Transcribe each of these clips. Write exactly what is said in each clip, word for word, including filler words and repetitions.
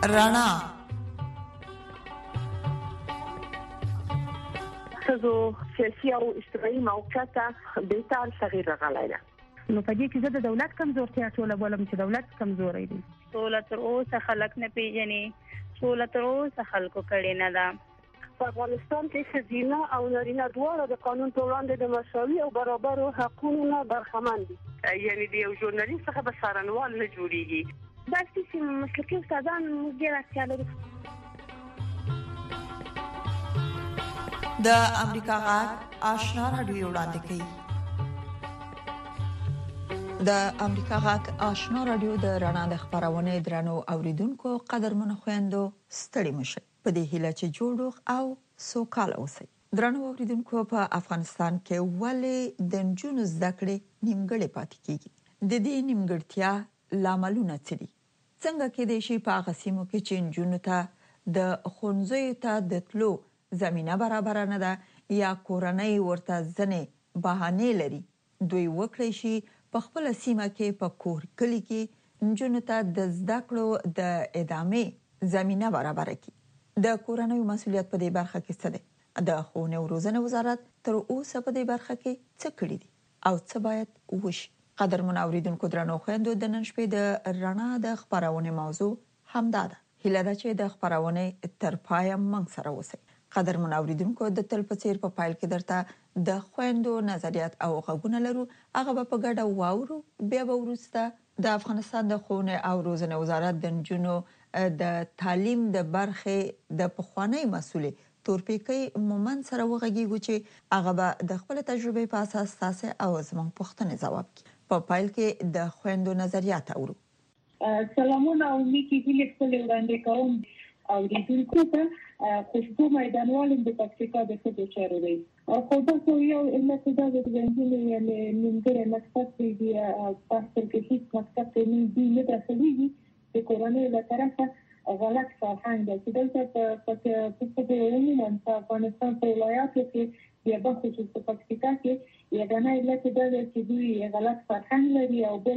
رڼا څو سیاسي او اجتماعي موقعیت به تغیر راغلی دی. نو په دې کې زه د دولت کمزورتیا ټوله بولم چې دولت کمزوري دی. ټوله تر اوسه خلک نه پیژني، ټوله تر اوسه خلکو کړي نه ده. په افغانستان کې ښځینه او نارینه دواړه د قانون په وړاندې د مساوي او برابرو حقونو نه برخمن دي. یعنی د یو ژورنالیست څخه به څارنوال نه جوړیږي. دا چې مسلکي استادان موږ ډېر اړتیا لرو. د امریکا غږ آشنا رادیو وړاندې کوي. د امریکا غږ آشنا رادیو د رڼا د خبرونه درنو اوریدونکو قدرمنو خويندو ستړي مشه په دې هیله چې جوړوخ او سوکاله اوسئ. درنو اوریدونکو په افغانستان کې ولې د نجونو زده کړې نیمګړې پاتې کیږي؟ د دې نیمګړتیا لاملونه څه دي؟ څنګه کې د شي په غسیمو کې چې نجونو ته د خونځې ته د تلو زمينه برابر نه ده یا کورنۍ ورته ځنې بهانه لري دوی وکړي شي په خپل سیمه کې په کور کلی کې نجونو ته د زده کړو د ادامې زمينه برابر کړي. د کورنۍ مسؤلیت په دې برخه کې څه دی؟ د ښوونې او روزنې وزارت تر اوسه په دې برخه کې څه کړی دي او څه باید وشي؟ قدرمن اوریدونکو درنو خويندو د نن شپې د رڼا د خبرونه موضوع همدا ده. هیله ده چې د خبرونه تر پایه موږ سره اوسئ. قدرمن اوریدونکو د تل په څیر په پایل کې درته د خويندو نظریات او غوونه لرو. هغه په ګډه واورو. بیا به ورسته د افغانستان د ښوونې او روزنې وزارت د نجونو د تعلیم د برخې د پخوانی مسؤل تورپیکي مومن سره وغږیږو چې هغه به د خپل تجربې په اساس تاسو او زموږ پوښتنې ځواب کړي. په پایل کې د خويندو نظریات اورو. سلامونه او نیکی هیله خپل وړاندې کوم او د دې ته خوشبو میدانوالم د پکتیکا د څه چارو دی او خو دا خو یو علت دا د ځنګلې یعنی نمبر مکتب دی او تاسو کې هیڅ مکتب نه دی نه درسلېږي د کورونې له طرفه غلط فرهنګ دی چې دلته په په په عموما په افغانستان په ولایاتو کې یا په خصوص په پکتیکا کې یو نه علت دا چې دوی غلط فرهنګ لري او بل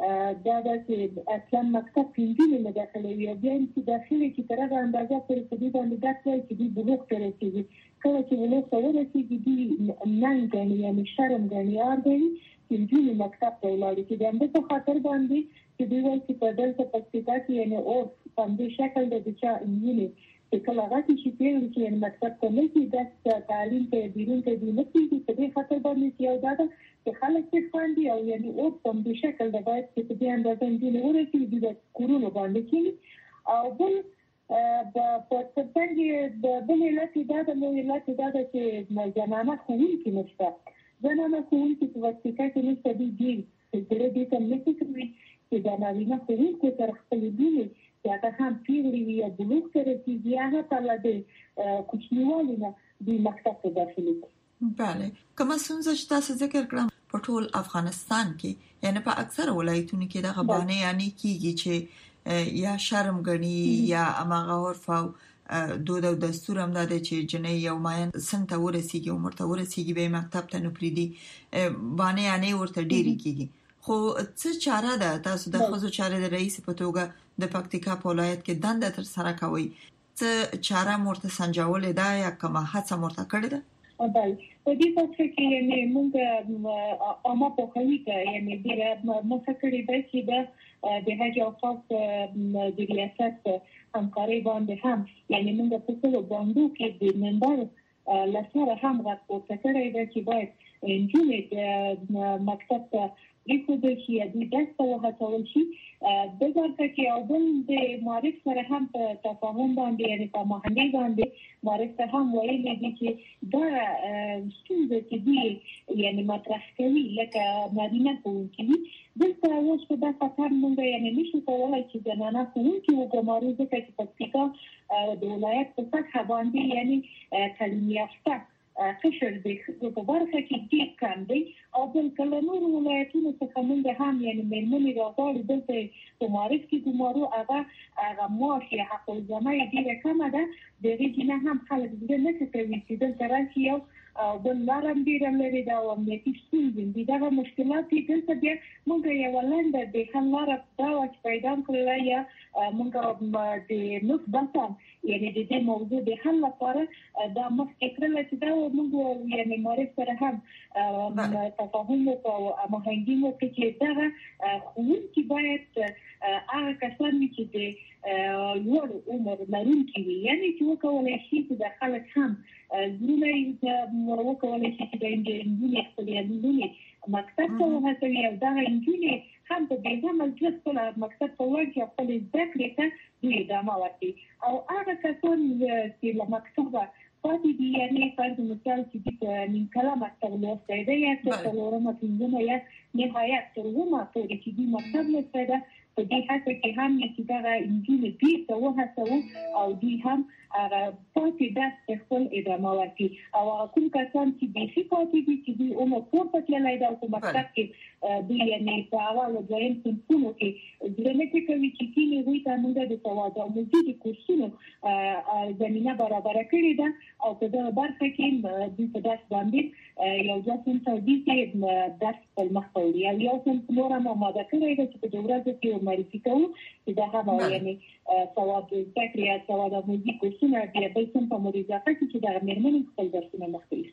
دا چې اصلا مکتب پینځه نه داخلي وي بیا چې داخلي کې تر هغه اندازه پر دې باندې داسې چې دی بلوغ ترې کېږي کله چې بلوغ سره چې دی نن غني یا شرم غني اردني چې دوی مکتب ته ولاړ چې د اندازه خاطر باندې چې دوی وایي چې په دلته پکتیکا کې یعنی او په دې شکل د چا انجینر چې کله راځي چې پیل چې مکتب ته نه کې د تعلیم ته بیرون ته دی نه کېږي په دې خاطر باندې یو دا چې خلک څه باندې او یعنی او په دې شکل د باید چې دې اندازه انجینر ورته د کورونو باندې کې او بل په څنګه د بل لاتي دا د نو لاتي دا چې جنانه خوون کې نشته جنانه خوون کې په واسطه کې نشته دی دی چې دې ته نه کوي چې دا نارینه خوون کې تر خپل دی یا که هم پیری وي یا بلوغ سره چې هغه تعالی د کوچنیوالینه د مکتب ته داخلي. بله کومه څنګه چې تاسو ذکر کړم په ټول افغانستان کې یعنی په اکثر ولایتونو کې د غبانه یعنی کیږي چې یا شرم غني یا امغه عرف او دود او دستور هم ده چې جنې یو ماین سنت ورسیږي عمر ته ورسیږي به مکتب ته نو پریدي باندې یعنی ورته ډیری کیږي. خو څه چاره ده تاسو د خصوصي چارې د رئیس په توګه د پکتیکا په ولایت کې دنده تر سره کوي څه چاره مرته سنجول ده یا کومه هڅه مرته کړې ده؟ او بل په دې څه کې یعنی موږ اما په خوي کې یعنی د مسکري د چې د هغه اوقات د ریاست همکاري باندې هم یعنی موږ په څه باندې کې د منبر لاسره هم راپورته کړی دی چې باید انجینر مکتب ته ریکو د شي د داسته وهڅول شي د ځکه چې او بل د معرف سره هم په تفاهم باندې یعنی په محلي باندې معرف سره هم وایي چې دا څنګه چې دی یعنی مطرح کوي لکه مدینه کوونکی دلته اوس په دغه فکر مونږ یعنی نشو کولای چې د نانا کوونکی وګمارو ځکه چې پکتیکا د ولایت په سطح باندې یعنی تعلیم یافته قشر د په برخه کې ډیر کم دی او بل کله نور ولایتونو څخه موږ هم یعنی مېرمنې راغلي دلته په معرف کې ګمارو هغه هغه موافقه حق الجماعي ډیره کمه ده د دې نه هم خلک د نه کوي چې دلته راشي او او بل لارم ډیر لري دا او امنیتي ستونزې دي دا مشکلات دلته بیا موږ یو ولنده د حل لاره دا چې پیدا کړل یا موږ د نوښت بنسټ یعنی د دې موضوع د حل لپاره دا مفکر چې دا موږ یعنی موري سره هم تفاهم او هماهنګي مو کې دا خو چې باید هغه کسان چې د لوړ عمر لرونکي وي یعنی چې وکولای شي چې د خلک هم زونه یې وکولای شي چې د انجینري خپلې مکتب ته وهڅوي او دا انجینري هم په دې عمل کې خپل مکتب ته ورځي خپل زده کړې ته دوی ادامه ورکړي او هغه کسان چې له مکتبه پاتې دي یعنی فرض مثال چې د نیم کلمه مکتب لوسته دی یا چې څلورمه پنځمه یا نهایت ترغمه پورې چې د مکتب لوسته ده په دې حالت کې هم چې دا انجینري دې ته وهڅو او دوی هم هغه پاتې د خپل ادامه ورکړي او کوم کسان چې د شي پاتې دي چې دوی عمر پورته تللی دا په مکتب کې دوی یعنی په اول ځین څنګه کې ځلمته کوي چې کینې وي ته موږ د سواد او موږ د کورسونو زمينه برابر کړې ده او په دغه برخه کې د تداس باندې یو ځکه چې د درس په مخاوري او یو څه نور هم ماده کړې ده چې په ورځ کې معرفي کوو چې دا هم یعنی سواد تکریه سواد او موږ کورسونه د بل څه په مریضه کې چې دا مېرمنې خپل درسونه مخکې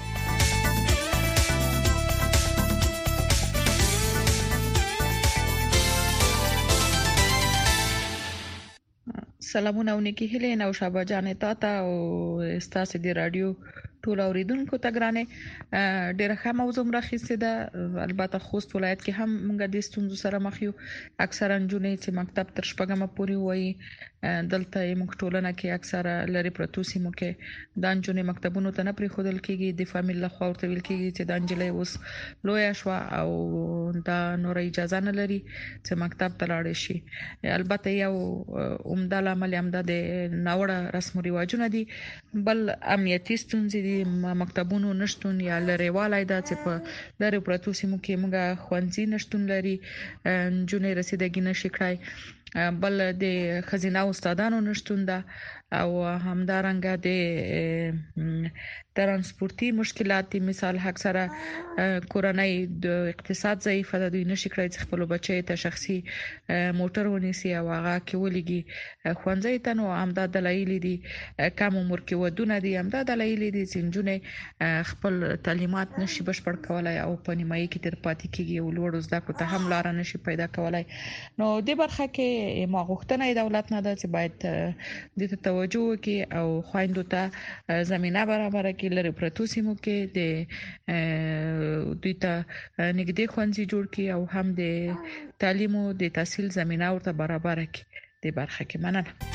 سلامونه ونکي هله نو شابه جانې تا ته او استاسو دی رادیو ټول اوریدونکو ته ګرانه ډیره ښه موضوع راخیسته ده البته خوست ولایت کې هم موږ د ستونزو سره مخ یو اکثرا جنې چې مکتب تر شپږمه پورې وایي دلته موږ ټولنه کې اکثرا لری پروتو سیمو کې د انجونې مکتبونو ته نه پرې خودل کېږي د فامیل له خوا ورته ویل کېږي چې د انجلې اوس لوی شو او دا نور اجازه نه لري چې مکتب ته لاړ شي البته یو عمده عمل هم د ناوړه رسم او رواجونه دي بل امنیتي ستونزې مکتبونو نشټون یا لریوالای دا چې په لری پروتو سیمو کې موږ خوانځي نشټون لري جنې رسیدګي نشي کړای بل د خزینه استادانو نشټون دا او همدارنګه د ترانسپورتي مشکلات مثال اکثره کورنۍ د اقتصاد ضعیف ده دوی نشي کړای چې خپل بچي ته شخصي موټر ونیسي او هغه کې ولګي خوانځي ته نو همدا دلایل دي کم عمر کې ودونه دي همدا دلایل دي چې جنونه خپل تعلیمات نشي بشپړ کولای او په نیمایي کې تر پاتې کیږي او لوړ زده کړو ته هم لار نشي پیدا کولای نو د برخه کې ما غوښتنه دولت نه ده چې باید د توجه کې او خويندو ته زمينه برابر کې لري پروتو سیمو کې د دوی ته نګدې خوانځي جوړ کی او هم د تعلیم او د تحصیل زمينه ورته برابر کې د برخه کې مننه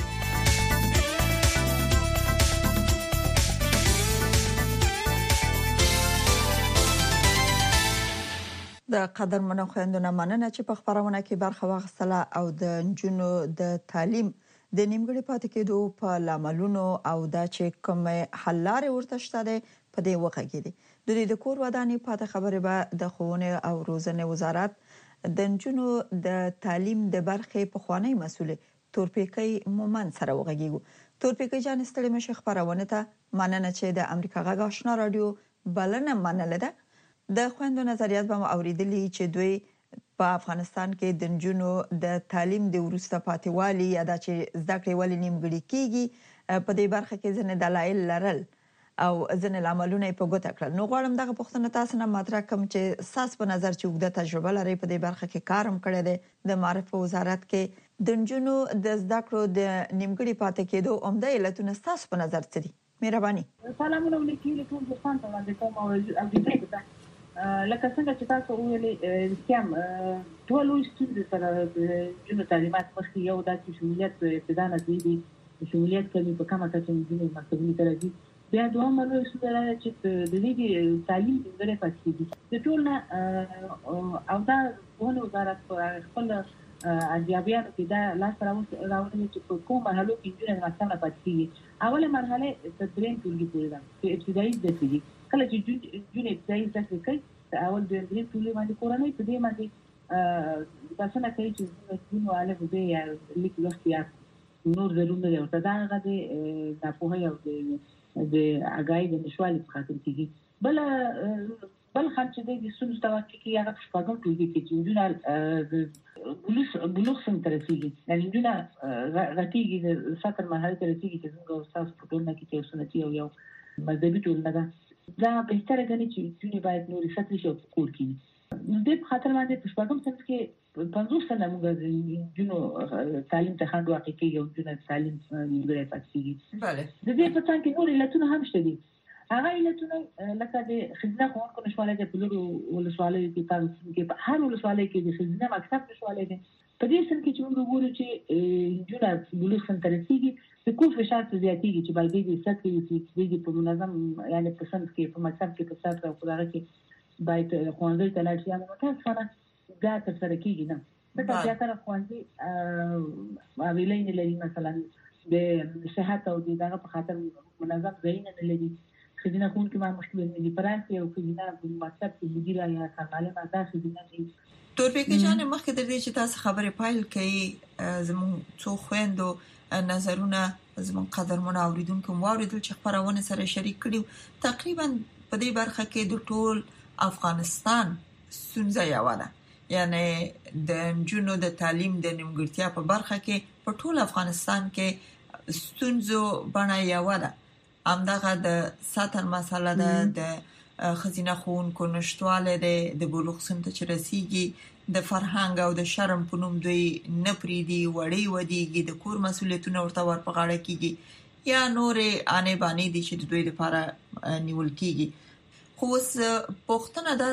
د قدرمنو خويندونو مننه چې په خبرونه کې برخه واخیستله او د جنونو د تعلیم د نیمګړي پاتې کېدو په لاملونو او دا چې کوم حل لارې ورته شته په دې وغږیدي د دې د کور ودانې پاتې خبره به د ښوونې او روزنې وزارت د جنونو د تعلیم د برخې په خوانی مسؤل تورپیکي مومن سره وغږیږي تورپیکي جان ستړي مشه خبرونه ته مننه چې د امریکا غږ آشنا رادیو بلنه منله ده د خويندو نظریات به اوریدلی چې دوی په افغانستان کې د جنونو د تعلیم د ورسته پاتېوالي یا د چې زده کړې ولې نیمګړي کیږي په دې برخه کې ځنه دلایل لرل او ځنه عملونه په ګوته کړل نو غواړم دغه پوښتنه تاسو نه مطرح کوم چې ساس په نظر چې وګړه تجربه لري په دې برخه کې کارم کړی دی د معرف وزارت کې د جنونو د زده کړو د نیمګړي پاتې کېدو عمده علتونه تاسو په نظر څه دي مهرباني سلامونه ولیکي له ټول ځان ته وړاندې کوم او د دې په لکه څنګه چې تاسو ویلي سیم ټول ستونزې سره د جنو تعلیمات مخکې یو د شمولیت ابتدا نه دی شمولیت کوي په کومه کچه د مکتبونو درجه بیا دوه مرو ستاره چې د دې تعلیم د غره پاتې دي د ټول نه او دا ونه وزارت خپل اجازه کې دا لاس راوړل چې په کومه حالو کې د مثلا پاتې اوله مرحله تدرین ټولګي پورې ده چې ابتدایي د دي کله چې جون ابتدایي زده کوي اول د تدرین ټولګي باندې کورنۍ په دې باندې تاسو نه کوي چې جون والے به یا لیک لوستیا نور ضروري دی او دا هغه د په هیو د د اگای د نشوالي په خاطر کېږي. بل بل خان چې د سونو توقع کې هغه شپږم ټولګي کې چې جوړه بلوغ بلوغ سم ترسيږي یعنی جوړه غټيږي د ساتر مرحله ترسيږي چې څنګه استاد په ټولنه کې چې سنتي او یو مذهبي ټولنه ده دا به تر غني چې جونې باید نورې ساتل شي او کور کې نو د خاطر باندې په شپږم سم کې پنځوس سنه موږ جنو تعلیم ته خاندو حقيقي یو جنو تعلیم نیولای پاتېږي. بله د دې په څنګه کې نور علتونه هم شته دي. هغه علتونه لکه د خزینه ښوونکو نشوالي د بلورو ولسوالۍ کې تاسو کې په هر ولسوالۍ کې د خزینه مکتب نشوالي دي. په دې سم کې چې موږ وګورو چې جوړه بلوغ سم ترسيږي د کوم فشار زیاتېږي چې باید دې ساتي چې دې په منظم یعنی په سم کې په مکتب کې په ساتره او خدای کې باید خوندې ته لاړ شي نو تاسو سره دا تر سره کېږي نه. دا زیاتره خوندې اویلین لري مثلا د صحت او د دغه په خاطر منظم ځای نه لري. خزینه خون کې ما مشکل نه دي پرانسي او خزینه په مکتب کې مدیر یا کارمالي ماده خزینه دي. تورپیکي جان مخکې در دې چې تاسو خبرې پایل کړي زموږ څو خويندو نظرونه زموږ قدرمن اوریدونکو واوریدل چې خبرونه سره شریک کړي تقریبا په دې برخه کې د ټول افغانستان ستونزه یو ده یعنی د جنو د تعلیم د نیمګړتیا په برخه کې په ټول افغانستان کې ستونزو باندې یو ده. همدغه د ساتر مسله ده د خزینه خونکو نشټواله ده د بلوغ سن ته چې رسیږي د فرهنګ او د شرم په نوم دوی نه پریدي وړي ودیږي د کور مسولیتونه ورته ورپه غاړه کیږي یا نورې انې باندې دي چې دوی لپاره نیول کیږي. خو پښتنه ده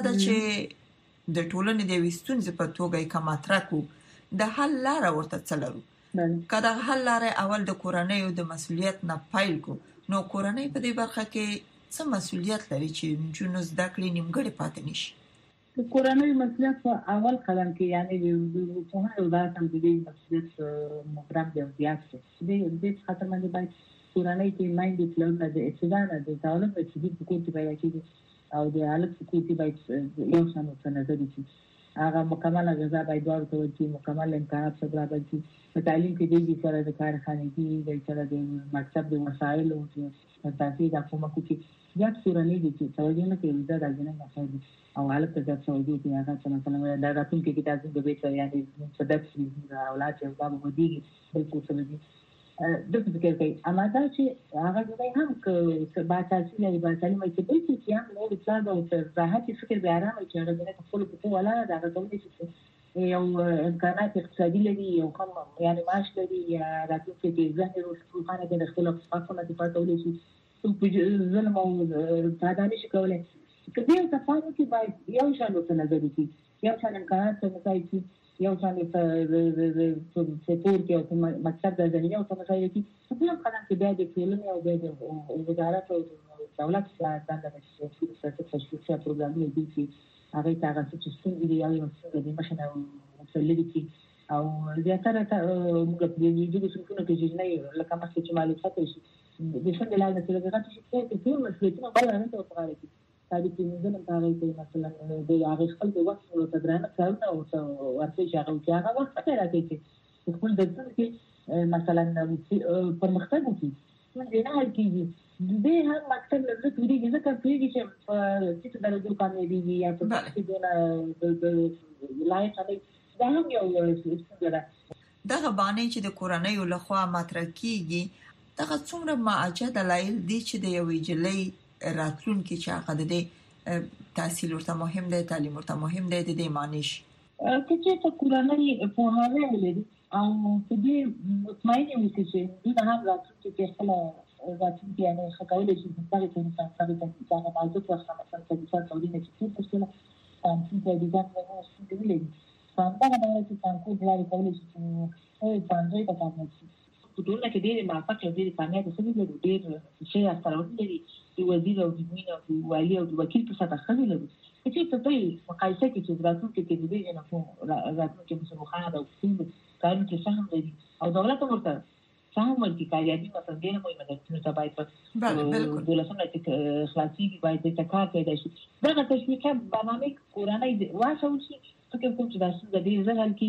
چې د ټولنې د وستونځ په توګه کماترکو د حل لار ورته څلرو کله حل لار اول د کورنۍ او د مسولیت نه پایل کو نو کورنۍ په دې برخه کې څه مسولیت لري چې جنو زده کړې نیمګړې پاتې نشي. د کورنۍ مسولیت په اول قدم کې یعنی د په هر ولادت هم د مسولیت مبرم دی زیات دی د دې خاطر باندې باید کورنۍ کې مایند پلان د استدانه د تعلق د چې د کوټي باید کېږي او د حالت کوټي باید یو سم په نظر دي. هغه مکمل غذا باید ورکړل شي مکمل امکانات برابر شي. په تعلیم کې د سره د کارخانګي د سره د مکتب د وسایل او د تاسیس د کومه کوټي زیات کورنۍ دي چې توجه نه کوي دا راځي نه کوي او حالت ته توجه کوي. هغه مثلا دا راتون کې تاسو د بیت یعنی په دغه اولاد او بابا ودی بالکل سم دي د فکر کوي اما دا چې هغه دوی هم ک با تاسو لري با تعلیم کې د چې هم نو د پلان او راحت فکر به آرام چې هغه د خپل په ولا دا غوډي چې یو امکانات اقتصادي لري یو کوم یعنی معاش لري یا راتلو کې د ځان ورو خانه د خپل خپل د پاتولې شي په ظلم او تعدادي شي کولای کله چې تاسو کې باید یو شان څه نظر دي یو شان امکانات څه کوي یو شان په سپور کې او مکتب د ځنیو او څه کوي چې په کوم قدم کې بیا د ټولنې او د وزارت او دولت څخه د څه تشویق پروګرامونه دي چې هغه څنګه چې څنګه دی یو څه د مخنه مسلې دي او زیاتره موږ په دې کې څه کوو چې نه لکه ما چې معلومات شي د څنګه لاله چې هغه چې څه مسلې ته باندې نه توغاري تاسو په نظر کې مثلا د هغه خپل د وخت او تدرانه کارونه او ورته چې هغه چې هغه وخت راځي چې خپل د څه کې مثلا پرمختګ وکړي څنګه نه کیږي د دې هم مکتب له څه دی چې څنګه پیږي چې چې درجه کامیابی یا په څه دونه د لایق دی دا هم یو څه ده. دغه باندې چې د کورنۍ له خوا مطرح کیږي دغه څومره معجزه دلایل دي چې د یوې جلې راتلون کې چې هغه د تحصیل ورته مهم دی تعلیم ورته مهم دی د دې معنی شي چې چې کورنۍ په هغه ولري او په دې مطمئنه وي چې دا هم راتلون کې خپل راتلون کې یعنی خکولې چې د هغه په مثال سره د ځان موضوع ورسره مثلا د څه څه ولې چې څه څه تاسو په دې ځان نه څه دی څنګه دا چې تاسو د لارې کولې چې او باندې په تاسو په ټول کې ډېر موافق دي کامیاب څه دي ډېر چې سره ودی د وزیر او د مين او د والی او د وکیل په ساته خلک لري چې په دې مقایسه کې چې راتلو کې کې دې نه کوم راتلو کې مسو خانه او څنګه کارونه چې څنګه دي او دولت ورته څنګه ورته کاریابي مثلا دې نه مې مدد ته باید په دولتونه کې خلاصي باید د کار پیدا شي دا د تشویق برنامه کورنۍ واسه شي فکر کوم چې تاسو د دې ځل کېږي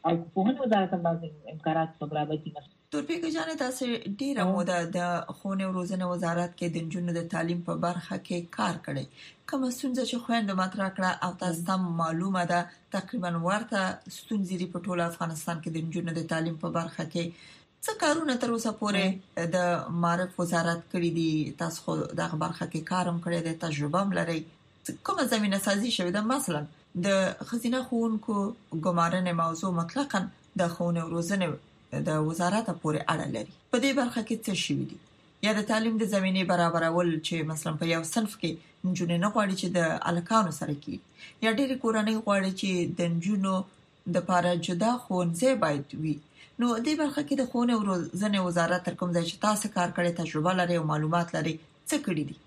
او په هغه وزارت باندې امکانات برابرتي نه تورپیکه جانې تاسو ډیره موده د ښوونې او روزنې وزارت کې د نجونو د تعلیم په برخه کې کار کړی. کومه ستونزه چې خويندو مطرح کړه او تاسو ته معلومه ده تقریبا ورته ستونزې په ټول افغانستان کې د نجونو د تعلیم په برخه کې څه کارونه تر اوسه پورې د معرف وزارت کړی دي؟ تاسو خو دغه برخه کې کارم کړی دی، تجربه هم لرئ. کومه زمينه سازي شوې ده؟ مثلا د خزینه ښوونکو ګمارنې موضوع مطلقاً د ښوونې او روزنې د وزارت پورې اړه لري. په دې برخه کې څه شوي دي؟ یا د تعلیم د زمینې برابرول چې مثلا په یو صنف کې نجونې نه غواړي چې د الکانو سره کی، یا ډېری کورنۍ غواړي چې د نجونو د لپاره جدا ښوونځي باید وي. نو دې برخه کې د ښوونې او روزنې وزارت تر کوم ځای چې تاسو کار کړی، تجربه لري او معلومات لري، څه کړی دي؟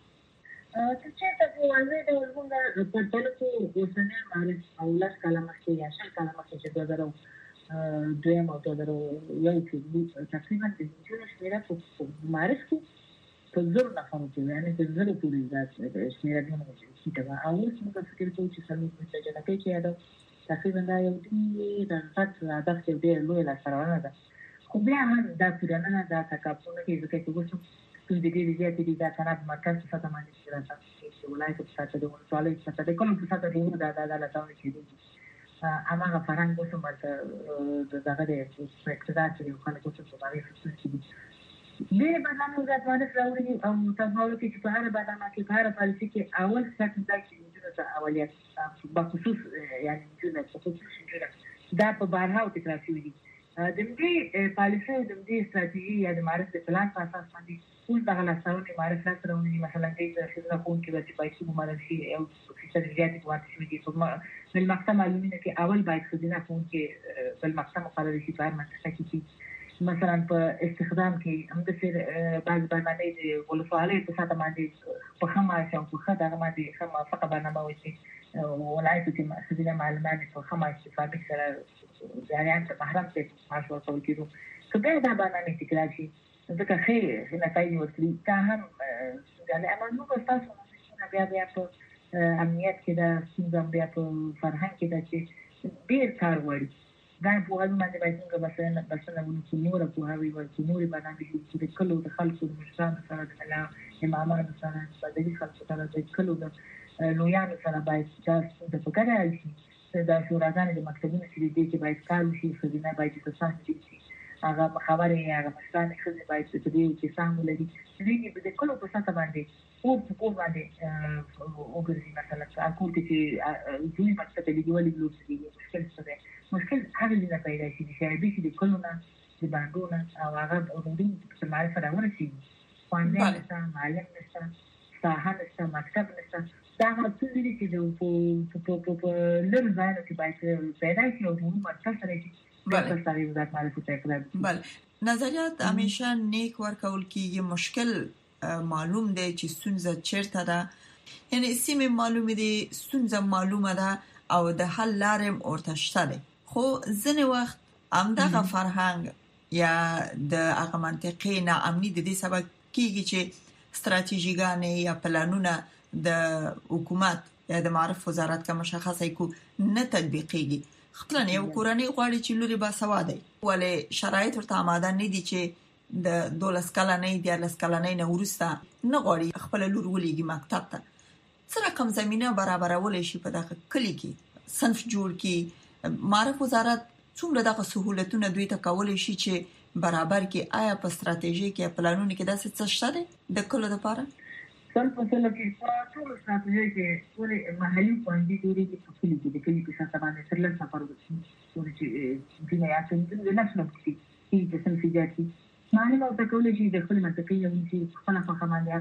چې تاسو په واضح ډول موږ په ټولو کې اوسنۍ معرف او لاس کلمه کې یا شل کلمه کې چې دوه زره دویم او دوه زره یو کې تقریبا د نجونو شمیره په معرف کې په زر نفرو کې یعنی د زر پورې ځات شمیره دی چې دا او څنګه فکر کوي چې سمې څه چې نه کوي چې دا تقریبا دا یو دی د فات هدف چې ډېر لوی لا سره ده. خو بیا هم دا پرانه دا تکاپونه کې ځکه چې وڅو چې د دې ځای کې دا څنګه مرکز څه ته باندې چې راځي چې ولایت په ساته د ولایت په ساته د کوم په ساته دی دا دا لا تاوي چې هغه فرهنګ اوس مرته د دغه د اقتدار چې خلک اوس په باندې څه چې ډېر برنامه وزارت باندې راوړي او تاسو کې چې په هر برنامه کې په هر پالیسي کې اول څه دا چې د اولیت په خصوص یعنی د خصوص دا په بارها او تکرار شوی دي. د دې پالیسي او د دې استراتیژي یا د معرفت د پلان په اساس باندې ټول دغه لاسونه معرفت راوړي. مثلا د خدمت کوونکي چې پیسې معرفي او فیصد زیاتې کوي چې په المقطع معلومینه کې اول باید خدمت کوونکي په المقطع مقرر شي په هر منطقه کې. مثلا په استخدام کې هم د سر بعض برنامه د ولسوالۍ په ساته باندې په خمه او په خدای باندې خمه فقط برنامه وشي ولایت کې خدمت معلومات په خمه استفاده سره ځانیان ته محرم څه معاش ورکول کېدو. کله دا برنامه تکرار شي ځکه خیر نتایج ورکړي تا هم یعنی امانو په تاسو بیا بیا په امنیت کې دا څنګه بیا په فرهنګ کې دا چې ډیر کار وړي دا په هغه باندې باید څنګه مثلا مثلا ونکو نور په هغه ورته نور باندې چې د کلو د خلکو د مشرانو سره د الله امامانو سره د دې خلکو سره د کلو د لویانو سره باید چې د فکر راځي دا شوراګانې د مکتبونو چې دي چې باید کار وشي خزینه باید تاسو شي هغه خبرې هغه مشران خزینه باید چې دې چې څنګه لري چې د کلو په ساته باندې او په کور باندې وګورئ مثلا اكو چې دوی مکتب د دیوالي لوڅي مشکل څه مشکل هغه نه پیدا شي چې به د کلونه د باندونه او هغه ورودي په معرفت راورسي باندې نشته معلم نشته ساحه نشته مکتب نشته دا هغه څه دي چې په په په په لږ ځای کې باید پیدا شي او موږ مرکز سره شي بله سره وزارت معرفت کړل. بله نظریات همیشه نیک ورکول کیږي، مشکل معلوم دی چې ستونزه چیرته ده، یعنی سیمه معلومه دي ستونزه معلومه ده او د حل لارې ورته شته دي. خو ځنې وخت همدغه فرهنګ یا د هغه منطقې ناامني د دې سبب کیږي چې ستراتیژیګانې یا پلانونه د حکومت یا د معرف وزارت کا مشخصه کو نه تطبیقيږي. خپل یو کورنۍ غواړي چې لوري با سواده ولې شرایط ورته آماده نه دي چې د دولس کلنۍ د لس کلنۍ نه ورسته نه غواړي خپل لور ولېږي مکتب ته. سره کوم زمينه برابرول شي په دغه کلی کې صنف جوړ کی معرف وزارت څومره دغه سہولتونه دوی ته کولای شي چې برابر کې آیا په ستراتیژي کې پلانونه کې داسې څه شته دي د کلو لپاره؟ څل په څل کې په ټول ستراتیژي کې ټول محلي باندې دوی د کلی کې د کلی په ساته باندې تر لږ سفر وکړي چې د نه یاتې د نشنل کې چې څنګه فيجاتي معنی او تکول شي د خپل منطقې یو چې خپل په خمانه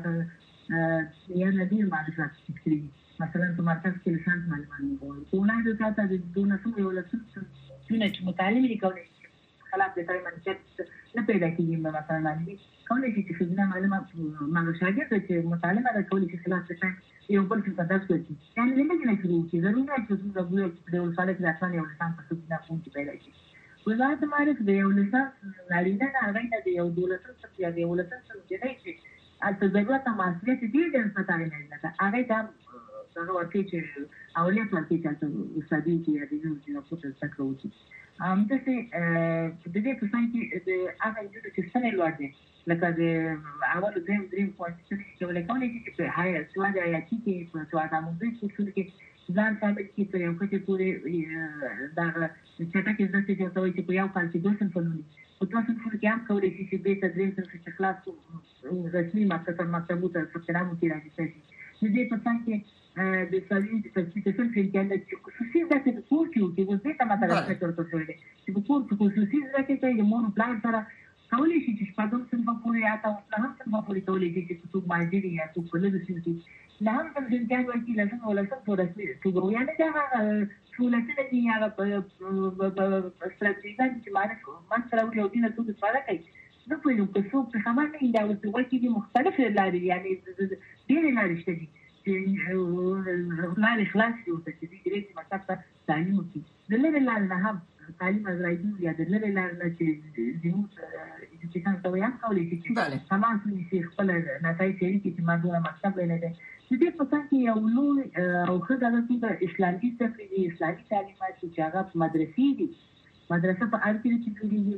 هغه یا ندیر معرفت کړی مثلا په مرکز کې لسان معلومات وو په نه د تاسو د دونه څو یو لسان چې متعلم دي کولای خلاف د تای منطق نه پیدا کیږي مثلا باندې کولای شي چې خدمت معلومات ما شاګرد چې متعلم ده کولای شي خلاف څه یو بل څه تاسو کوي یعنی لږ نه کیږي چې ضروري نه چې د بل د ولسمشر د ځان یو لسان په څه نه کوي پیدا شي وزارت معرفت د یو لسان نارینه نه غوښنه د یو دولت څخه یا د یو لسان څخه جوړی شي اته ضرورت مسئولیت دې د انسان نه ده هغه دا هغه ورته چې اولیا ورته چې تاسو استادي کې د دې نو په څه څه کوي ام د څه د دې په څنګه کې د هغه د چې سنې لوړ دي لکه د اول دریم دریم پوینټ چې ولکه چې په هاي سواد یا چې په سواد موږ چې ځان شامل کی په یو کې پورې دا چې تاسو د څه چې تاسو په یو کال کې دوه سنفونی په دوه سنفونی کې هم کولای شي چې به تدریس چې خلاص رسمي مکتب مکتبو ته څنګه کې راځي چې دې په څنګه کې د سالي د تفصیل کې چې خصوصي ذات د کور کې چې وځي ته ماته راځي ترڅو چې په کور کې خصوصي ذات کې د مور پلان سره کولای شي چې په دوه سنفونی پورې یا تاسو هم سنفونی کولای شي چې څوک ماجری یا څوک په لږ شي لا هم د ځان ورکی لازم ولا څه ورسې څو یعنی دا ټولته دي هغه په ستراتیژي چې معنی ما سره یو دینه څه څه راکړي نو په یو څه په خبره نه دا وڅ ورکی دي مختلف لارې یعنی ډېر لارې شته دي چې لارې خلاص دي او چې دې کې مطلب تعلیم کوي د لارې لارې نه هم تعلیم راځي یا د لارې لارې نه چې زموږ چې څنګه ته یې کولای شي چې سامان چې خپل نتایج چې ما دوه مکتب نه ده چې دې په څنګه یو لوی او خدای د اسلامي تفریدي اسلامي تعلیمات چې هغه مدرسې دي مدرسه په اړه کې چې جوړیږي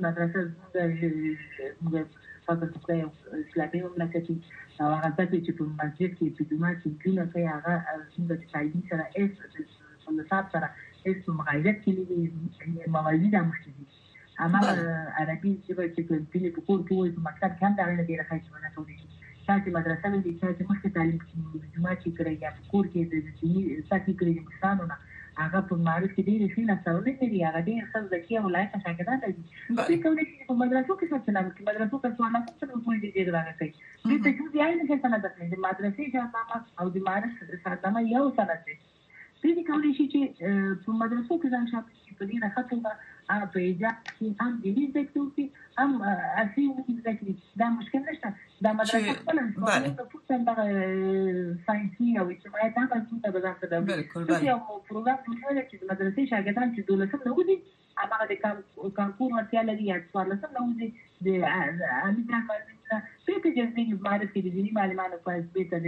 مدرسه زموږ فقط په اسلامي مملکت او هغه چې په مسجد کې په جمعه کې کله کوي هغه څنګه تعلیم سره اس په نصاب سره اس مغایرت کې دي موازی د مشتري اما عربي چې په دې په کور کې وي په مکتب کې هم دا نه دی راځي چې نه ټولې چې مدرسه مې د چې مخکې تعلیم جمعه چې کړی یا کور کې د دې ساتي کړی د مستانونه هغه په معرفت کې ډېر شي نه سره لري هغه ډېر څه ځکه ولایت شاګردان دي چې کومې چې په مدرسو کې څه نه کې مدرسو کې څه نه څه په دې ډېر راغلی دي چې څه دی نه څه نه ده د مدرسې جامه او د معرفت ساتنه یو څه نه دي چې کومې چې په مدرسو کې ځان شامل شي په دې نه خاطر هغه په ایجاد کې هم د دې ځکه هم اصلي ځکه دا مشکل نشته دا مدرسه خپل په پوښتنه د ساينسي او اجتماعي دا په څه بدل ده بالکل بالکل یو پروګرام جوړ چې د مدرسې شاګردان چې دولسم نه ودی هغه د کانکور ورتیا لري یا څوارلسم نه ودی د امي ځان باندې په دې چې د معرفت د دیني معلوماتو په اثبات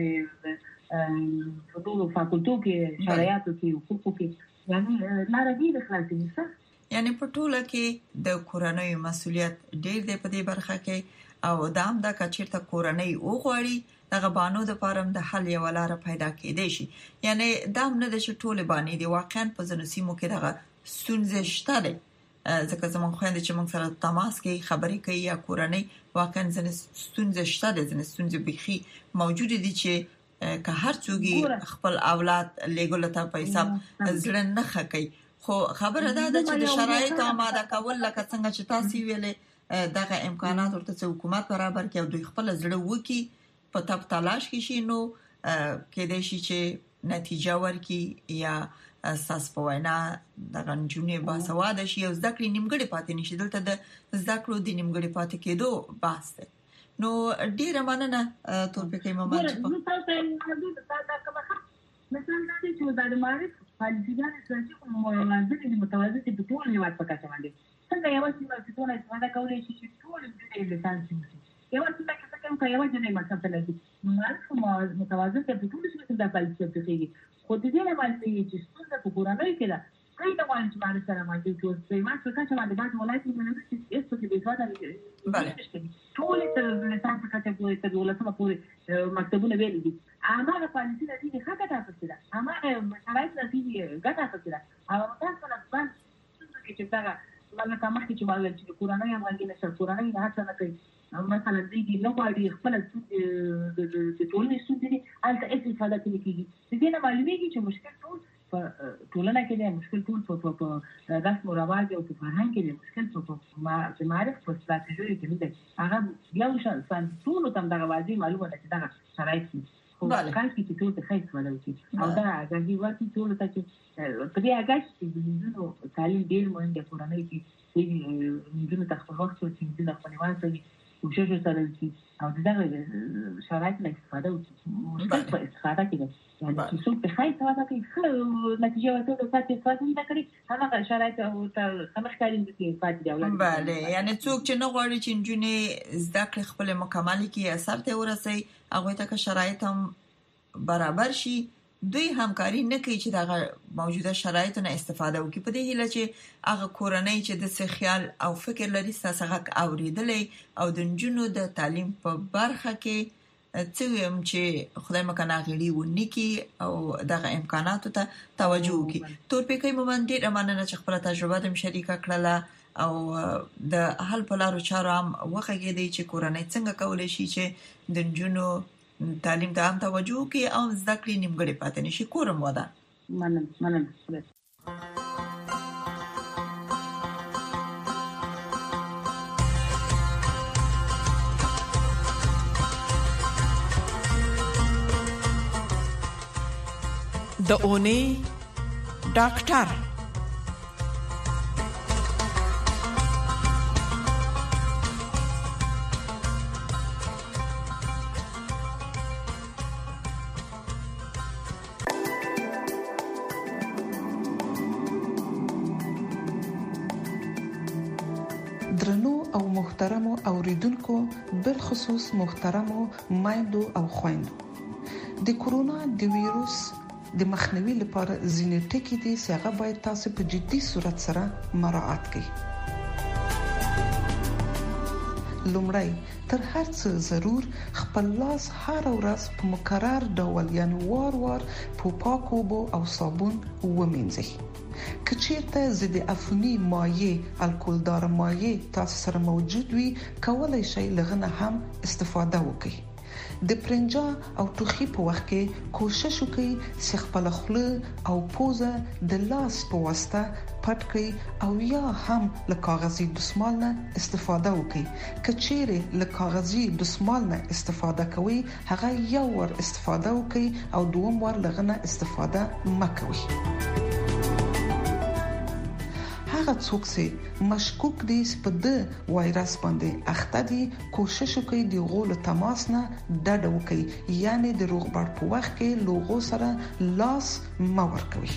د فضول فاکولتو کې شرایطو کې حقوقو کې یعنی لاره دې خلاصې نشته یعنی په ټوله کې د کورنۍ مسولیت ډېر دی په دې برخه کې او دام د کچیرته کورنۍ او غواړي دغه بانو د پارم د حل یو لار پیدا کېدې شي یعنی دام نه د ټوله باندې دی واقعا په ځنو سیمو کې دغه ستونزې شته دي ځکه زموږ خويند چې موږ سره تماس کوي خبرې کوي یا کورنۍ واقعا ځنه ستونزې شته دي ځنه ستونزې بيخي موجود دي چې که هر څوک خپل اولاد لګول ته پیسې ځړن نه خکې خو خبره ده چې د شرایطو آماده کول لکه څنګه چې تاسو ویلې دغه امکانات ورته حکومت برابر کوي او دوی خپل زړه وکي په تپ تلاش کې شي نو کې د شي چې نتیجه ورکي یا اساس په وینا د غنجونې باسواده شي او ځکه نیمګړی پاتې نشي دلته د ذکرو د نیمګړی پاتې کېدو باس ده نو ډیره مننه ټول په کې ماما مثلا دا چې د معرفت فعالیتونه چې موازنه دي متوازنه په ټول هیواد په کچه باندې څنګه یو څه چې ټول استفاده کولای شي چې ټول د لیسانس شي یو څه چې څنګه کوي یو ځنه مطلب لري معرفت متوازنه په ټول شي د فعالیت په کې خو دې نه باندې چې څنګه په کورنۍ کې ده کله دا وایي چې معرفت سره باندې چې په ما څه کچه باندې باندې ولایت باندې چې څه کې به ځوانه بله ټول د لیسانس په کچه پورې ته ولسمه پورې مکتبونه ویل دي هغه فعالیتونه دي ښه ګټه اخیستله هغه شرایط دي ګټه اخیستله هغه تاسو نه ځان چې دا مله مخکې چې مال چې کورنۍ هم غوښنه سره کورنۍ نه هڅه نه کوي مثلا دې نو غواړي خپل د ټولنې ستونزې الته استفاده کوي کیږي دې نه معلومیږي چې مشکل ټول په ټولنه کې دی مشکل ټول په رسم او رواج او په فرهنګ کې دی مشکل په معرفت په ستراتیژي کې دی هغه یو شان ټول تم دغه واځي معلومه ده چې دا شرایط دي خو کله چې ټول ته خیس ولوي او دا هغه ورته ټول ته چې په دې هغه چې د تعلیم ډیر مهم دی کورنۍ کې چې موږ ته خپل وخت چې موږ خپل وخت او شې سره چې او دا شرایط نه استفاده وکړي په استفاده کې يعني چې څوک په خای څه کوي نتیجه ورته د فاتې فاتې نه کړی هغه شرایط او خمس کارین دي فاتې دی اولاد bale یعنی څوک چې نه غواړي چې جنې زده کړې خپل مکمل کې اثر ته ورسي هغه ته که شرایط هم برابر شي دوی همکاري نه کوي چې دغه موجوده شرایطو نه استفاده وکړي. په دې هیله چې هغه کورنۍ چې د څه خیال او فکر لري ستاسو غږ اوریدلې او د نجونو د تعلیم په برخه کې څه ویم چې خدای مکنه غړي ونکي او دغه امکاناتو ته توجه وکړي. تورپیکۍ مومند ډېر مننه چې خپل تجربه د شریکه کړله او د حل په لارو چارو هم وخګېدې چې کورنۍ څنګه کولای شي چې د نجونو تعلیم ته هم توجه وکړي او زده کړې نیمګړې پاتې نشي. کورم ودا مننه مننه. د اونۍ ډاکټر درنو او محترمو اوریدونکو، بالخصوص محترمو مایندو او خويندو، د کورونا د ویروس د مخنیوي لپاره ځینې ټکي دي چې هغه باید تاسو په جدي صورت سره مراعات کړئ. لومړی تر هر څه ضرور خپل لاس هر ورځ په مکرر ډول یعنی وار وار په پاکو اوبو او صابون ومینځئ. که چیرته ضد عفوني مایع الکولدار مایع تاسو سره موجود وي، کولای شئ لغنه هم استفاده وکړئ. د پرنجا او ټوخي په وخت کې کوشش وکړئ چې خپل خوله او پوزه د لاس په واسطه پټ کړئ او یا هم له کاغذي دستمال نه استفاده وکړئ. که چیرې له کاغذي دستمال نه استفاده کوئ، هغه یو ور استفاده وکړئ او دوم ور لغنه استفاده مکوئ. هغه څوک چې مشکوک دي چې په د وایرس باندې اخته دي، کوشش وکړي د غول تماس نه ډډه وکړي، یعنی د روغبړ په وخت کې لوغو سره لاس مور کوي.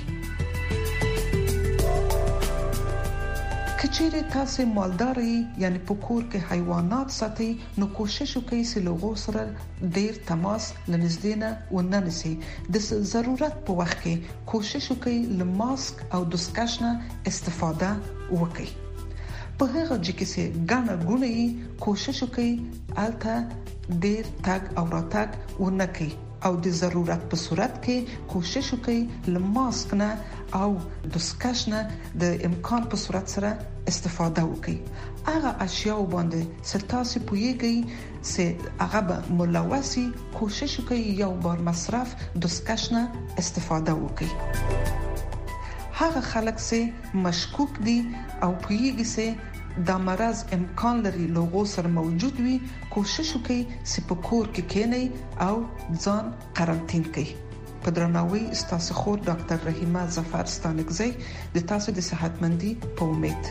کچېره تاسو مالداري یعنی په کور کې حیوانات ساتي، نو کوشش وکړئ چې لوغو سره ډیر تماس لنږدې نه وننسي. د ضرورت په وخت کې کوشش وکړئ له ماسک او دستکش نه استفاده وکړئ. په هغه ځکه چې ګڼه ګونې کوشش وکړئ الته ډیر تګ او راتګ ونکړئ او د ضرورت په صورت کې کوشش وکړئ له ماسک نه او دستکش نه د امکان په صورت سره استفاده وکړئ. هغه اشیاء باندې ستاسو پویږي چې هغه به ملوثي، کوشش وکړئ یو بار مصرف دستکش نه استفاده وکړئ. هغه خلک چې مشکوک دي او پویږي چې دا مرض امکان لري لوغو سره موجود وي، کوشش وکړئ چې په کور کې کېنئ او ځان قرنطین کړئ. په درناوي ستاسو خور ډاکټر رحیمه ظفر ستانکزی د تاسو د صحتمندي په امید.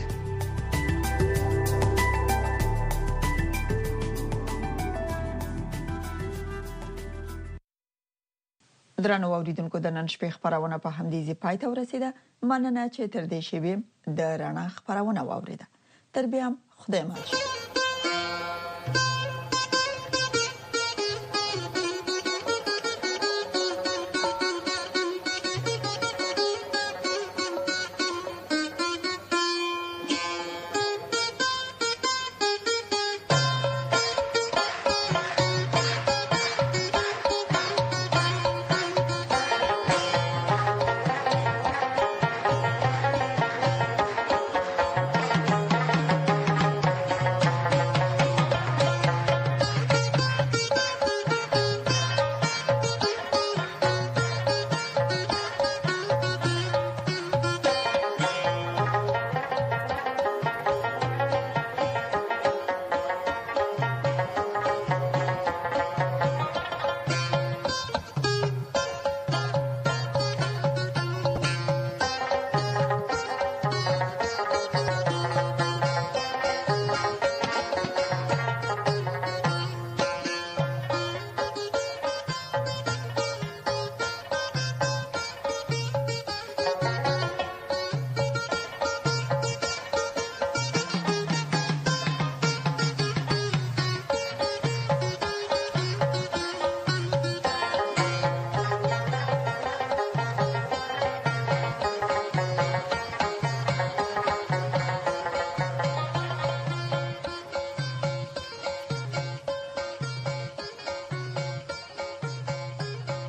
درنو اوریدونکو، د نن شپې خبرونه په همدې ځای پای ته ورسیده. مننه چې تر دې شیبې د رڼا خبرونه واوریده. تر بیا خدای مل.